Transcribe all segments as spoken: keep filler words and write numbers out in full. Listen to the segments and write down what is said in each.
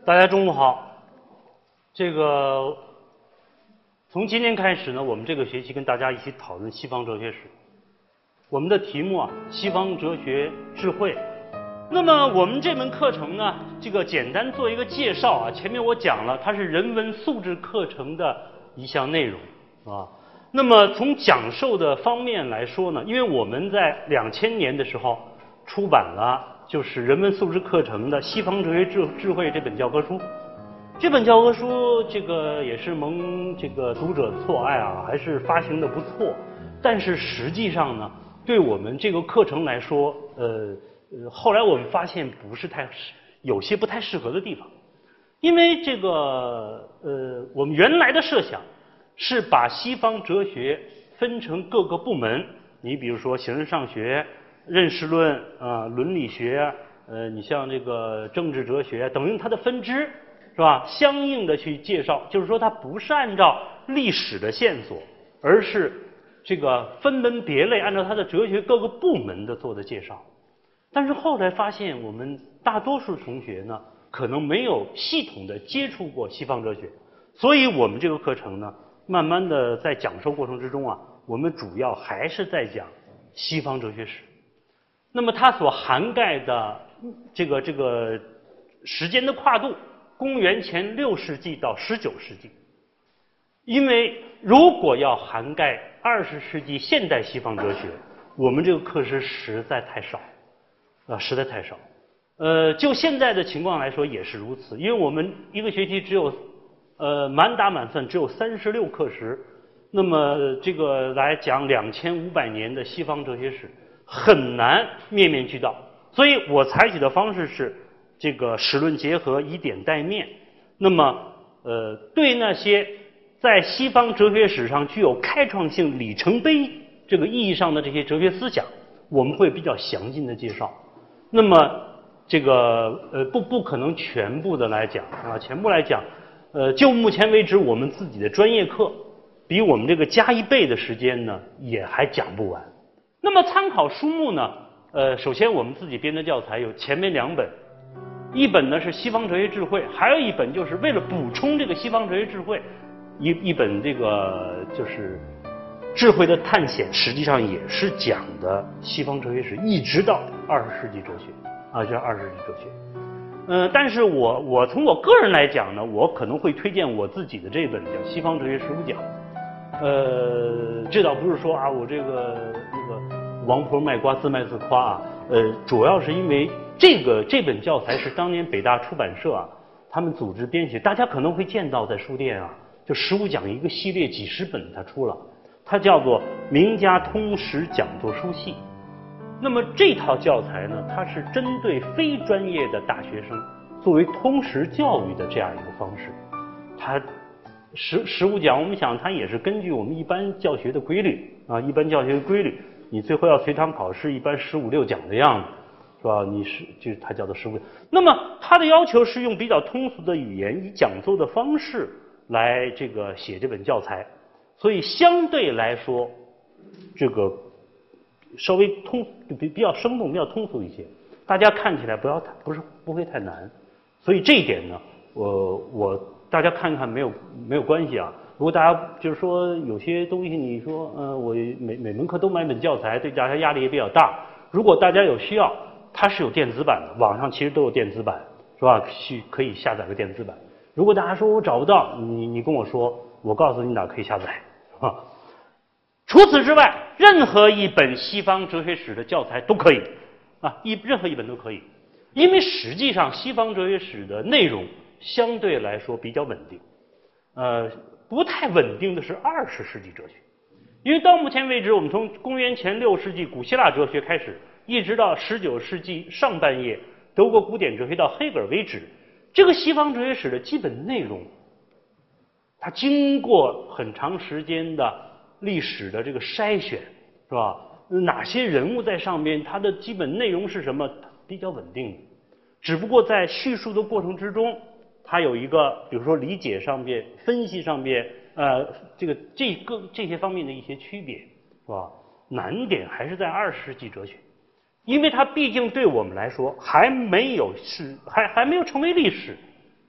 大家中午好。这个从今天开始呢，我们这个学期跟大家一起讨论西方哲学史。我们的题目啊，西方哲学智慧。那么我们这门课程呢，这个简单做一个介绍啊。前面我讲了，它是人文素质课程的一项内容啊。那么从讲授的方面来说呢，因为我们在两千年的时候出版了就是人文素质课程的《西方哲学智智慧》这本教科书。这本教科书这个也是蒙这个读者错爱啊，还是发行的不错。但是实际上呢，对我们这个课程来说，呃呃，后来我们发现不是太有些不太适合的地方，因为这个呃，我们原来的设想是把西方哲学分成各个部门，你比如说形而上学、认识论啊、呃、伦理学，呃，你像这个政治哲学等于它的分支是吧？相应的去介绍，就是说它不是按照历史的线索，而是这个分门别类，按照它的哲学各个部门的做的介绍。但是后来发现，我们大多数同学呢，可能没有系统的接触过西方哲学，所以我们这个课程呢，慢慢的在讲授过程之中啊，我们主要还是在讲西方哲学史。那么它所涵盖的这个这个时间的跨度，公元前六世纪到十九世纪。因为如果要涵盖二十世纪现代西方哲学，我们这个课时实在太少啊，实在太少。呃，就现在的情况来说也是如此，因为我们一个学期只有呃满打满算只有三十六课时，那么这个来讲两千五百年的西方哲学史很难面面俱到，所以我采取的方式是这个史论结合，以点带面。那么呃，对那些在西方哲学史上具有开创性里程碑这个意义上的这些哲学思想，我们会比较详尽的介绍。那么这个呃不不可能全部的来讲啊，全部来讲，呃，就目前为止，我们自己的专业课比我们这个加一倍的时间呢，也还讲不完。那么参考书目呢，呃，首先我们自己编的教材有前面两本，一本呢是西方哲学智慧，还有一本就是为了补充这个西方哲学智慧，一一本这个就是智慧的探险，实际上也是讲的西方哲学史，一直到二十世纪哲学啊，这二十世纪哲学。呃，但是我我从我个人来讲呢，我可能会推荐我自己的这本叫《西方哲学十五讲》。呃，这倒不是说啊，我这个那个王婆卖瓜自卖自夸啊，呃，主要是因为这个这本教材是当年北大出版社啊，他们组织编写，大家可能会见到在书店啊，就十五讲一个系列几十本它出了，它叫做名家通识讲座书系。那么这套教材呢，它是针对非专业的大学生作为通识教育的这样一个方式。它十十五讲，我们想它也是根据我们一般教学的规律啊，一般教学的规律，你最后要随堂考试，一般十五六讲的样子，是吧？你是就是它叫做十五。那么它的要求是用比较通俗的语言，以讲座的方式来这个写这本教材，所以相对来说，这个稍微通比比较生动，比较通俗一些，大家看起来不要太不是不会太难。所以这一点呢，我我大家看看没有没有关系啊。如果大家就是说有些东西你说呃我每每门课都买本教材，对大家压力也比较大。如果大家有需要，它是有电子版的，网上其实都有电子版，是吧？去可以下载个电子版。如果大家说我找不到，你你跟我说，我告诉你哪可以下载啊。除此之外，任何一本西方哲学史的教材都可以啊，一任何一本都可以，因为实际上西方哲学史的内容相对来说比较稳定，呃，不太稳定的是二十世纪哲学，因为到目前为止，我们从公元前六世纪古希腊哲学开始，一直到十九世纪上半叶德国古典哲学到黑格尔为止，这个西方哲学史的基本内容，它经过很长时间的历史的这个筛选，是吧？哪些人物在上面，它的基本内容是什么，比较稳定。只不过在叙述的过程之中，它有一个，比如说理解上面、分析上面，呃，这个这个这些方面的一些区别，是吧？难点还是在二十世纪哲学，因为它毕竟对我们来说还没有是还还没有成为历史，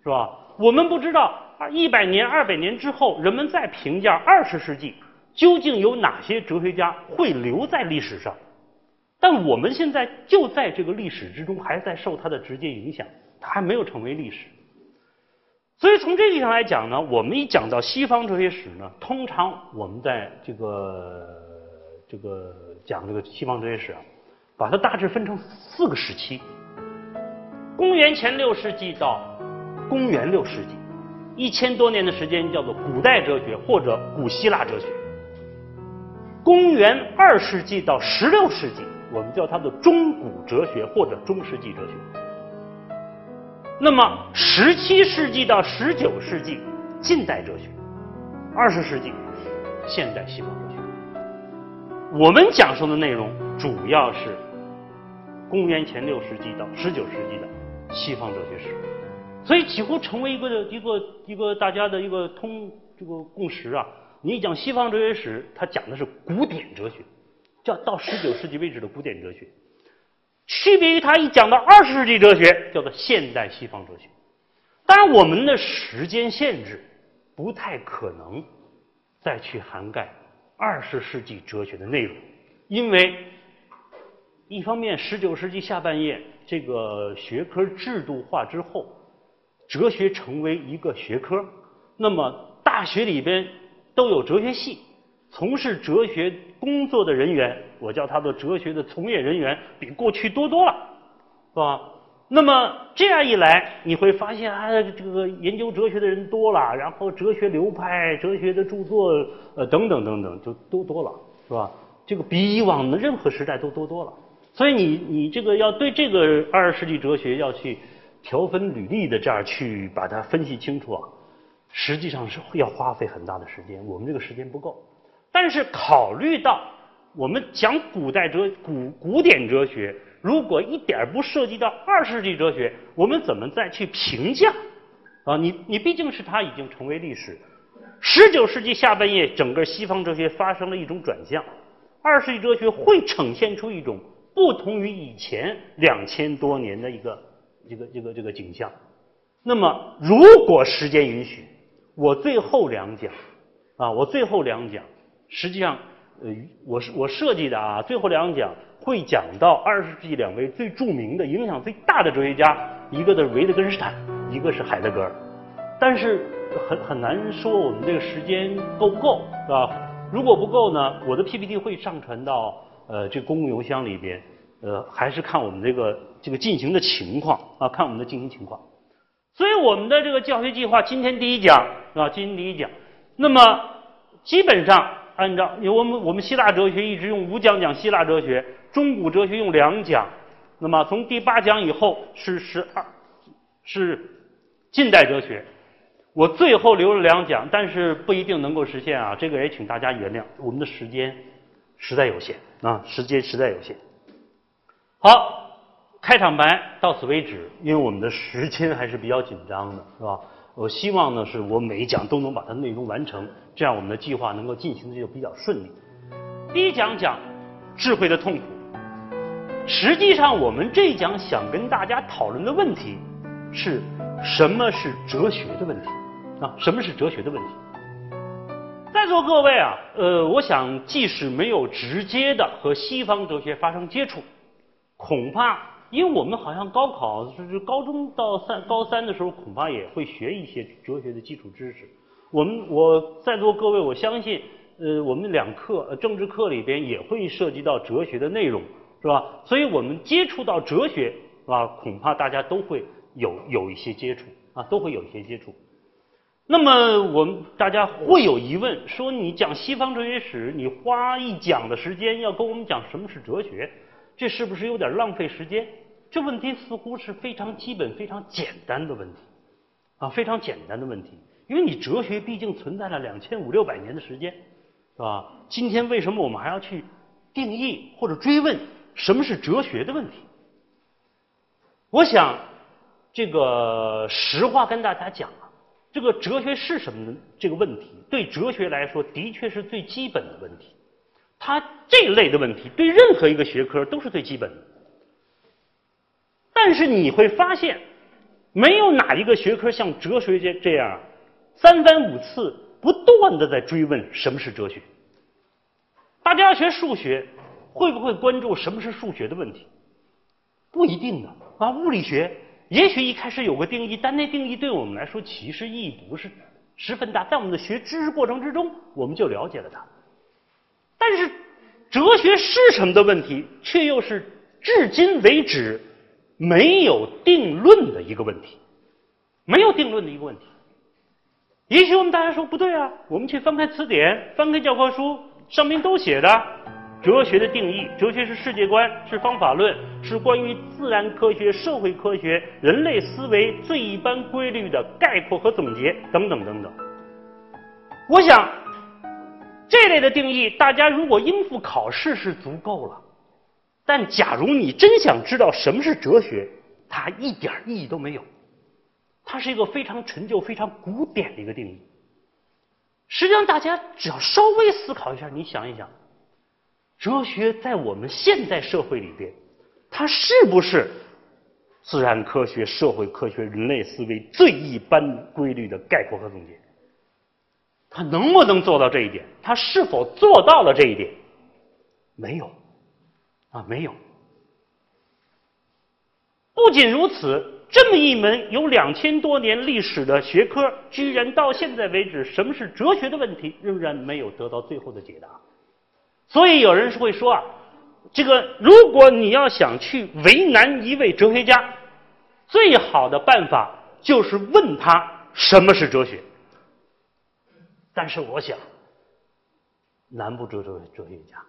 是吧？我们不知道啊，一百年、二百年之后，人们再评价二十世纪究竟有哪些哲学家会留在历史上。但我们现在就在这个历史之中，还在受它的直接影响，它还没有成为历史。所以从这个意义上来讲呢，我们一讲到西方哲学史呢，通常我们在这个这个讲这个西方哲学史啊，把它大致分成四个时期：公元前六世纪到公元六世纪，一千多年的时间叫做古代哲学或者古希腊哲学；公元二世纪到十六世纪，我们叫它的中古哲学或者中世纪哲学。那么十七世纪到十九世纪近代哲学，二十世纪现代西方哲学。我们讲述的内容主要是公元前六世纪到十九世纪的西方哲学史，所以几乎成为一个一个一个大家的一个通这个共识啊。你讲西方哲学史，它讲的是古典哲学，叫到十九世纪为止的古典哲学。区别于它一讲到二十世纪哲学，叫做现代西方哲学。当然，我们的时间限制不太可能再去涵盖二十世纪哲学的内容，因为一方面，十九世纪下半叶这个学科制度化之后，哲学成为一个学科，那么大学里边都有哲学系。从事哲学工作的人员，我叫他的哲学的从业人员，比过去多多了，是吧？那么这样一来，你会发现啊，这个研究哲学的人多了，然后哲学流派、哲学的著作，呃，等等等等，就都多了，是吧？这个比以往的任何时代都多多了。所以你你这个要对这个二十世纪哲学要去条分履历的这样去把它分析清楚啊，实际上是要花费很大的时间，我们这个时间不够。但是考虑到我们讲古代哲古古典哲学，如果一点不涉及到二十世纪哲学，我们怎么再去评价啊？你你毕竟是它已经成为历史。十九世纪下半叶，整个西方哲学发生了一种转向，二十世纪哲学会呈现出一种不同于以前两千多年的一个这个这个这个景象。那么，如果时间允许，我最后两讲啊，我最后两讲。实际上，呃，我是我设计的啊，最后两讲会讲到二十世纪两位最著名的、影响最大的哲学家，一个的维特根斯坦，一个是海德格尔。但是很很难说我们这个时间够不够，是吧？如果不够呢，我的 P P T 会上传到呃这个公共邮箱里边，呃，还是看我们这个这个进行的情况啊，看我们的进行情况。所以我们的这个教学计划，今天第一讲啊，今天第一讲，那么基本上。按照我们我们希腊哲学一直用五讲讲希腊哲学，中古哲学用两讲，那么从第八讲以后是十二是近代哲学。我最后留了两讲，但是不一定能够实现啊，这个也请大家原谅，我们的时间实在有限啊，时间实在有限。好，开场白到此为止，因为我们的时间还是比较紧张的，是吧？我希望呢，是我每一讲都能把它内容完成，这样我们的计划能够进行的就比较顺利。第一讲讲智慧的痛苦，实际上我们这一讲想跟大家讨论的问题是什么是哲学的问题啊？什么是哲学的问题？在座各位啊，呃，我想即使没有直接的和西方哲学发生接触，恐怕。因为我们好像高考就是高中到三高三的时候，恐怕也会学一些哲学的基础知识。我们我在座各位，我相信，呃，我们两课、呃、政治课里边也会涉及到哲学的内容，是吧？所以我们接触到哲学啊，恐怕大家都会有有一些接触啊，都会有一些接触。那么我们大家会有疑问，说你讲西方哲学史，你花一讲的时间要跟我们讲什么是哲学，这是不是有点浪费时间？这问题似乎是非常基本、非常简单的问题，啊，非常简单的问题。因为你哲学毕竟存在了两千五六百年的时间，是吧？今天为什么我们还要去定义或者追问什么是哲学的问题？我想，这个实话跟大家讲啊，这个哲学是什么呢？这个问题对哲学来说，的确是最基本的问题。它这类的问题对任何一个学科都是最基本的。但是你会发现， 没有哪一个学科像哲学这样三番五次不断的在追问什么是哲学。大家要学数学，会不会关注什么是数学的问题？不一定的啊。物理学也许一开始有个定义，但那定义对我们来说其实意义不是十分大，在我们的学知识过程之中，我们就了解了它。但是哲学是什么的问题，却又是至今为止没有定论的一个问题，没有定论的一个问题。也许我们大家说不对啊，我们去翻开词典，翻开教科书，上面都写的哲学的定义，哲学是世界观，是方法论，是关于自然科学、社会科学、人类思维最一般规律的概括和总结，等等等等。我想这类的定义大家如果应付考试是足够了，但假如你真想知道什么是哲学，它一点意义都没有，它是一个非常陈旧非常古典的一个定义。实际上大家只要稍微思考一下，你想一想，哲学在我们现代社会里边，它是不是自然科学、社会科学、人类思维最一般规律的概括和总结？它能不能做到这一点？它是否做到了这一点？没有啊，没有。不仅如此，这么一门有两千多年历史的学科，居然到现在为止，什么是哲学的问题仍然没有得到最后的解答。所以有人会说啊，这个如果你要想去为难一位哲学家，最好的办法就是问他什么是哲学。但是我想，难不住这位哲学家。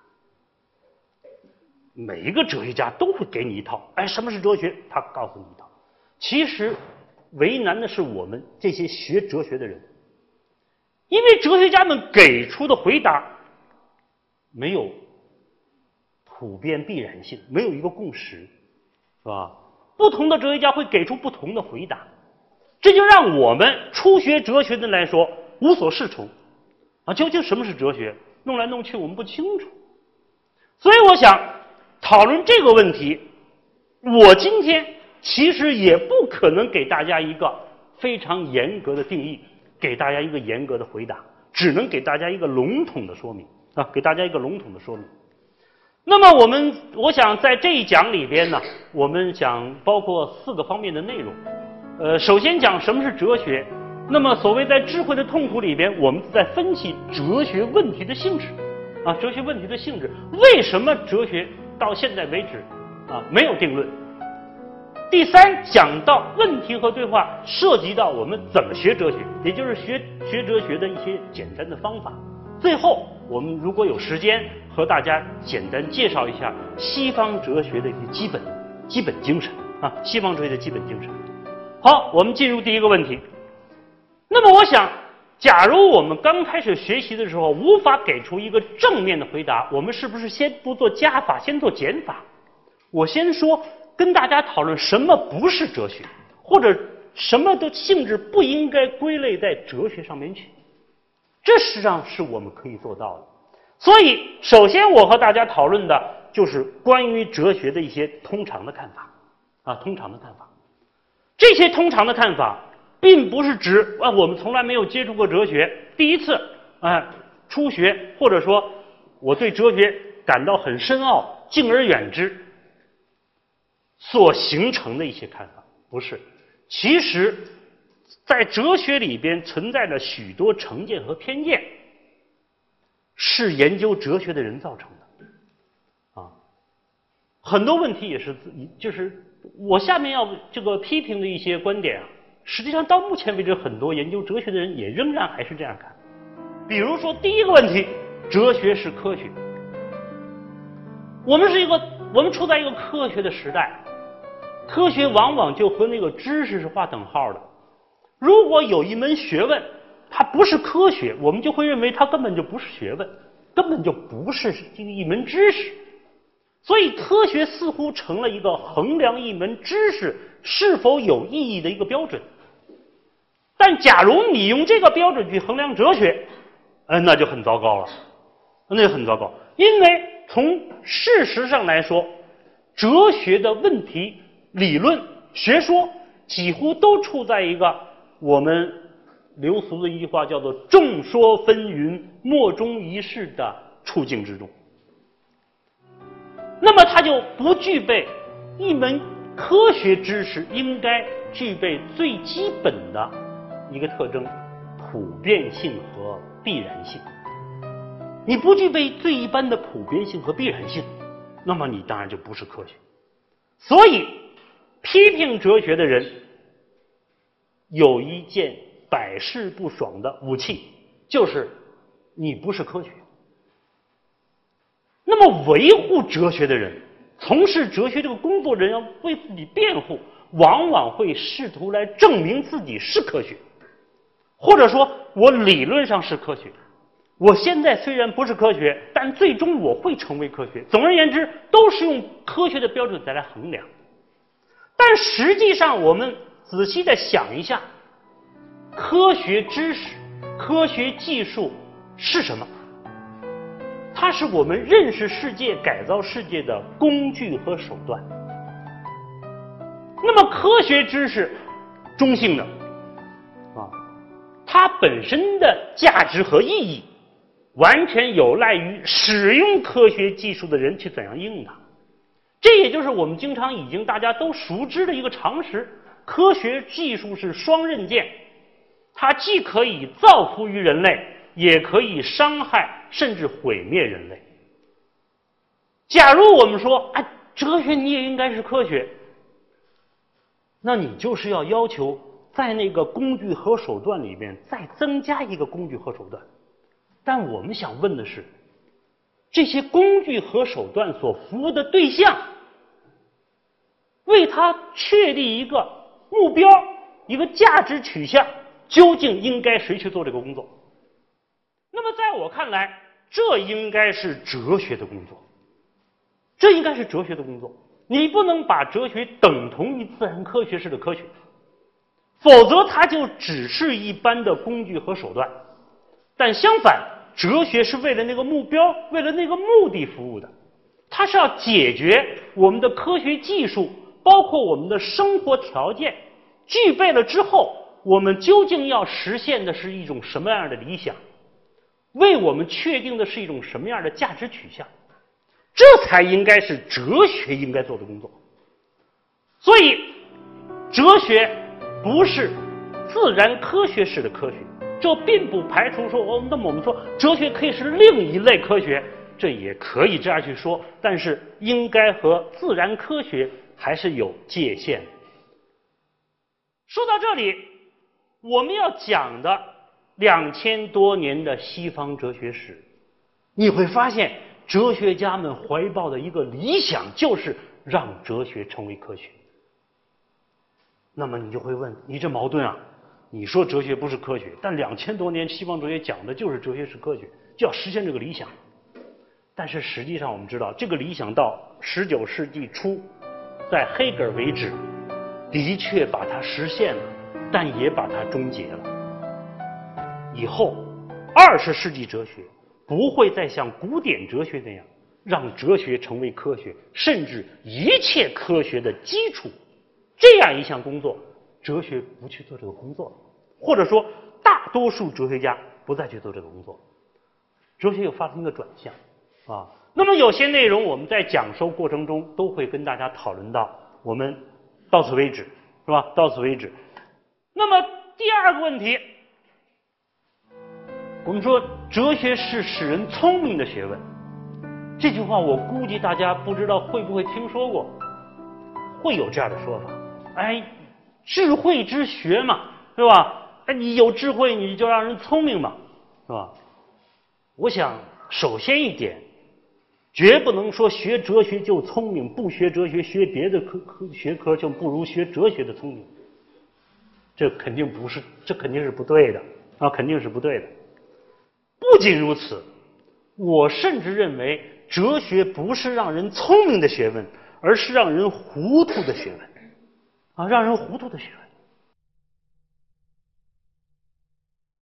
每一个哲学家都会给你一套，哎，什么是哲学？他告诉你一套。其实为难的是我们这些学哲学的人，因为哲学家们给出的回答没有普遍必然性，没有一个共识，是吧？不同的哲学家会给出不同的回答，这就让我们初学哲学的人来说无所适从啊！究竟什么是哲学？弄来弄去我们不清楚。所以我想讨论这个问题，我今天其实也不可能给大家一个非常严格的定义，给大家一个严格的回答，只能给大家一个笼统的说明啊，给大家一个笼统的说明。那么我们我想在这一讲里边呢，我们想包括四个方面的内容。呃，首先讲什么是哲学。那么所谓在智慧的痛苦里边，我们在分析哲学问题的性质啊，哲学问题的性质，为什么哲学到现在为止啊没有定论。第三，讲到问题和对话，涉及到我们怎么学哲学，也就是学学哲学的一些简单的方法。最后我们如果有时间，和大家简单介绍一下西方哲学的一些基本基本精神啊，西方哲学的基本精神。好，我们进入第一个问题。那么我想，假如我们刚开始学习的时候无法给出一个正面的回答，我们是不是先不做加法，先做减法？我先说，跟大家讨论什么不是哲学，或者什么的性质不应该归类在哲学上面去，这实际上是我们可以做到的。所以首先我和大家讨论的就是关于哲学的一些通常的看法啊，通常的看法。这些通常的看法并不是指啊我们从来没有接触过哲学，第一次啊初学，或者说我对哲学感到很深奥，敬而远之所形成的一些看法，不是。其实在哲学里边存在着许多成见和偏见，是研究哲学的人造成的啊。很多问题也是就是我下面要这个批评的一些观点啊，实际上到目前为止很多研究哲学的人也仍然还是这样看。比如说第一个问题，哲学是科学。我们是一个我们处在一个科学的时代，科学往往就和那个知识是划等号的。如果有一门学问它不是科学，我们就会认为它根本就不是学问，根本就不是这个一门知识。所以科学似乎成了一个衡量一门知识是否有意义的一个标准。但假如你用这个标准去衡量哲学，呃，那就很糟糕了，那就很糟糕。因为从事实上来说，哲学的问题、理论、学说几乎都处在一个我们流俗的一句话叫做众说纷纭莫衷一是的处境之中。那么他就不具备一门科学知识应该具备最基本的一个特征，普遍性和必然性。你不具备最一般的普遍性和必然性，那么你当然就不是科学。所以批评哲学的人有一件百试不爽的武器，就是你不是科学。那么维护哲学的人，从事哲学这个工作的人要为自己辩护，往往会试图来证明自己是科学，或者说我理论上是科学，我现在虽然不是科学，但最终我会成为科学。总而言之，都是用科学的标准再来衡量。但实际上我们仔细的想一下，科学知识、科学技术是什么？它是我们认识世界、改造世界的工具和手段。那么科学知识中性的啊，它本身的价值和意义完全有赖于使用科学技术的人去怎样应用它。这也就是我们经常已经大家都熟知的一个常识，科学技术是双刃剑，它既可以造福于人类，也可以伤害甚至毁灭人类。假如我们说，哎，哲学你也应该是科学，那你就是要要求在那个工具和手段里面再增加一个工具和手段。但我们想问的是，这些工具和手段所服务的对象，为它确立一个目标、一个价值取向，究竟应该谁去做这个工作？那么在我看来，这应该是哲学的工作，这应该是哲学的工作。你不能把哲学等同于自然科学式的科学，否则它就只是一般的工具和手段。但相反，哲学是为了那个目标、为了那个目的服务的，它是要解决我们的科学技术，包括我们的生活条件具备了之后，我们究竟要实现的是一种什么样的理想，为我们确定的是一种什么样的价值取向，这才应该是哲学应该做的工作。所以哲学不是自然科学式的科学，这并不排除说哦，那么我们说哲学可以是另一类科学，这也可以这样去说，但是应该和自然科学还是有界限的。说到这里，我们要讲的两千多年的西方哲学史，你会发现哲学家们怀抱的一个理想就是让哲学成为科学。那么你就会问，你这矛盾啊，你说哲学不是科学，但两千多年西方哲学讲的就是哲学是科学，就要实现这个理想。但是实际上我们知道，这个理想到十九世纪初在黑格尔为止的确把它实现了，但也把它终结了。以后二十世纪哲学不会再像古典哲学那样让哲学成为科学，甚至一切科学的基础，这样一项工作哲学不去做这个工作，或者说大多数哲学家不再去做这个工作，哲学又发生一个转向啊。那么有些内容我们在讲授过程中都会跟大家讨论到，我们到此为止，是吧？到此为止。那么第二个问题，我们说哲学是使人聪明的学问，这句话我估计大家不知道会不会听说过，会有这样的说法，哎，智慧之学嘛，是吧？哎，你有智慧你就让人聪明嘛，是吧？我想首先一点，绝不能说学哲学就聪明，不学哲学学别的科科学科就不如学哲学的聪明，这肯定不是，这肯定是不对的啊，肯定是不对的。不仅如此，我甚至认为哲学不是让人聪明的学问，而是让人糊涂的学问啊，让人糊涂的学问。